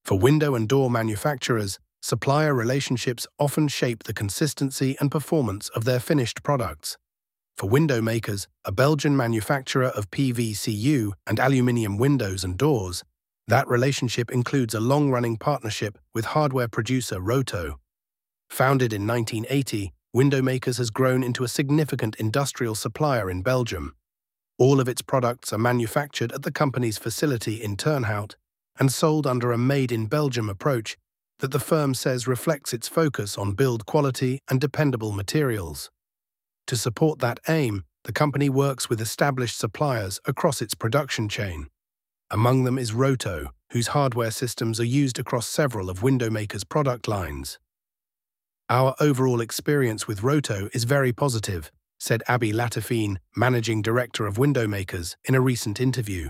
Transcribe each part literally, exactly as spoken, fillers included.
For window and door manufacturers, supplier relationships often shape the consistency and performance of their finished products. For window makers, a Belgian manufacturer of P V C U and aluminium windows and doors, that relationship includes a long-running partnership with hardware producer Roto. Founded in nineteen eighty, Window Makers has grown into a significant industrial supplier in Belgium. All of its products are manufactured at the company's facility in Turnhout and sold under a made-in-Belgium approach that the firm says reflects its focus on build quality and dependable materials. To support that aim, the company works with established suppliers across its production chain. Among them is Roto, whose hardware systems are used across several of Window Makers' product lines. "Our overall experience with Roto is very positive," said Abby Latafine, managing director of Window Makers, in a recent interview.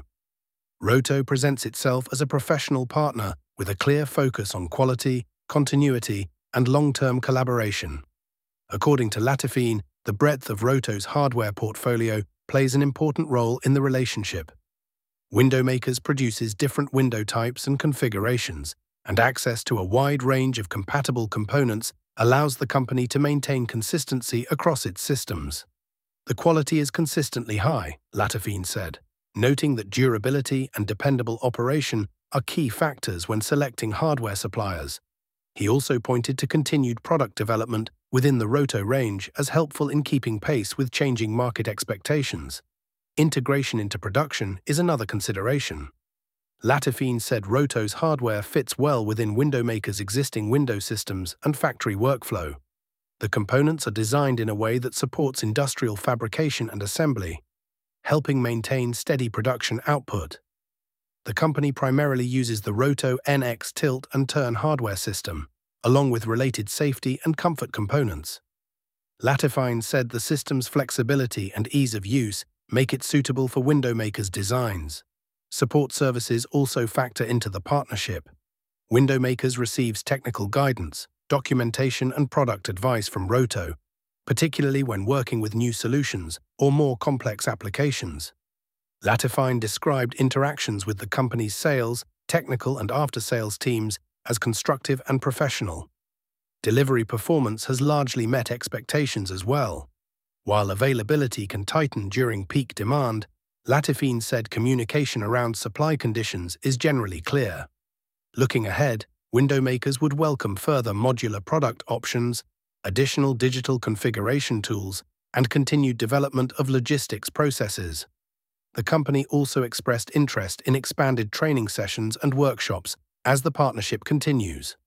Roto presents itself as a professional partner with a clear focus on quality, continuity, and long-term collaboration. According to Latafine, the breadth of Roto's hardware portfolio plays an important role in the relationship. Window Makers produces different window types and configurations, and access to a wide range of compatible components allows the company to maintain consistency across its systems. "The quality is consistently high," Latafine said, noting that durability and dependable operation are key factors when selecting hardware suppliers. He also pointed to continued product development within the Roto range as helpful in keeping pace with changing market expectations. Integration into production is another consideration. Latafine said Roto's hardware fits well within Window Makers' existing window systems and factory workflow. The components are designed in a way that supports industrial fabrication and assembly, helping maintain steady production output. The company primarily uses the Roto N X tilt and turn hardware system, along with related safety and comfort components. Latafine said the system's flexibility and ease of use make it suitable for Window Makers' designs. Support services also factor into the partnership. Window Makers receives technical guidance, documentation, and product advice from Roto, particularly when working with new solutions or more complex applications. Latafine described interactions with the company's sales, technical, and after-sales teams as constructive and professional. Delivery performance has largely met expectations as well. While availability can tighten during peak demand, Latafine said communication around supply conditions is generally clear. Looking ahead, Window Makers would welcome further modular product options, additional digital configuration tools, and continued development of logistics processes. The company also expressed interest in expanded training sessions and workshops as the partnership continues.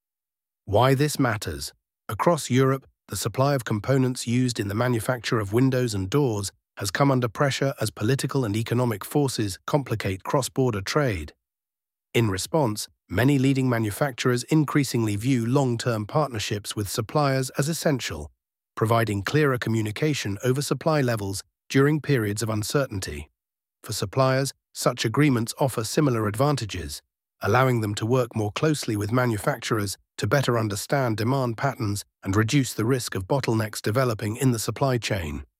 Why this matters. Across Europe, the supply of components used in the manufacture of windows and doors has come under pressure as political and economic forces complicate cross-border trade. In response, many leading manufacturers increasingly view long-term partnerships with suppliers as essential, providing clearer communication over supply levels during periods of uncertainty. For suppliers, such agreements offer similar advantages, allowing them to work more closely with manufacturers to better understand demand patterns and reduce the risk of bottlenecks developing in the supply chain.